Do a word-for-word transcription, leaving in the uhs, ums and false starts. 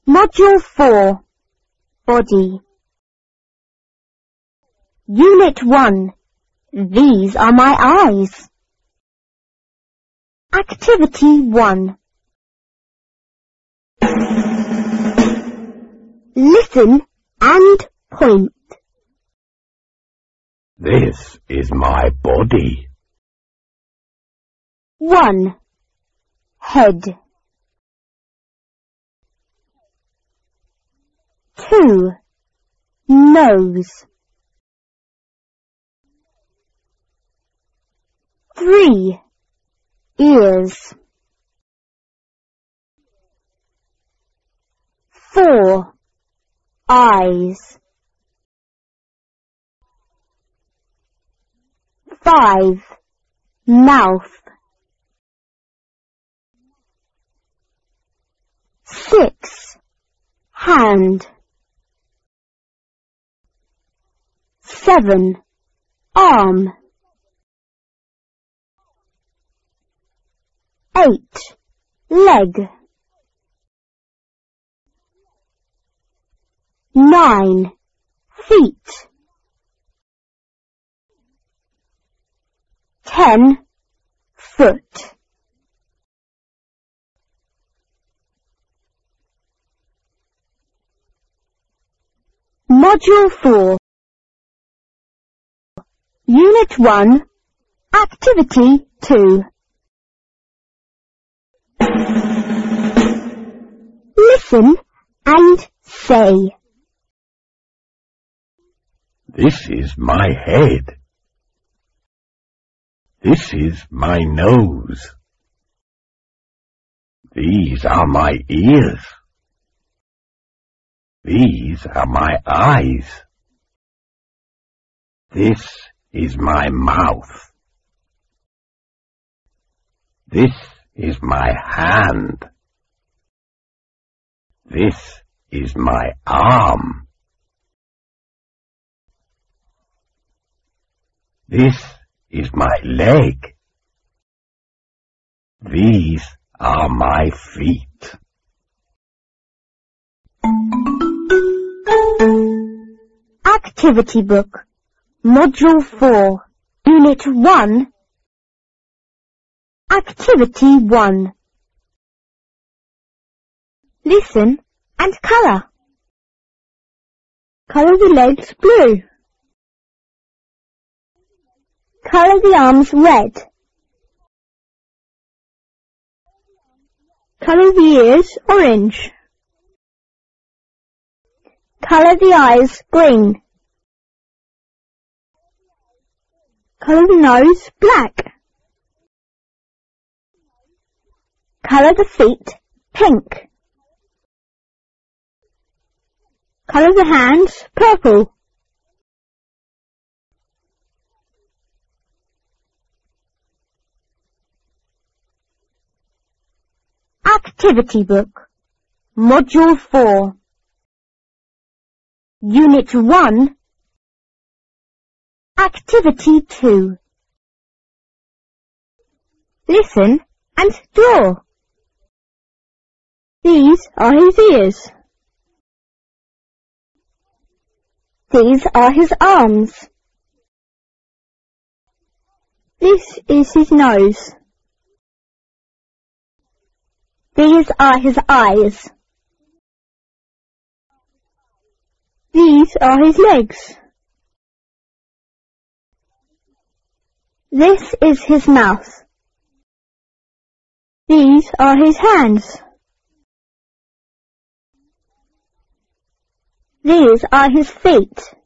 Module four. Body. Unit one. These are my eyes. Activity one. Listen and point. This is my body. one. Head. two. Nose. three. Ears. four. Eyes. five. Mouth. six. Hand. seven. Arm. eight. Leg. nine. Feet. ten. Foot. Module four. Unit one. Activity two. Listen and say. This is my head. This is my nose. These are my ears. These are my eyes. This is my mouth. This is my hand. This is my arm. This is my leg. These are my feet. Activity book. Module four. Unit one. Activity one. Listen and colour. Colour the legs blue. Colour the arms red. Colour the ears orange. Colour the eyes green. Colour the nose black. Colour the feet pink. Colour the hands purple. Activity book. Module four. Unit one. Activity two. Listen and draw. These are his ears. These are his arms. This is his nose. These are his eyes. These are his legs. This is his mouth. These are his hands. These are his feet.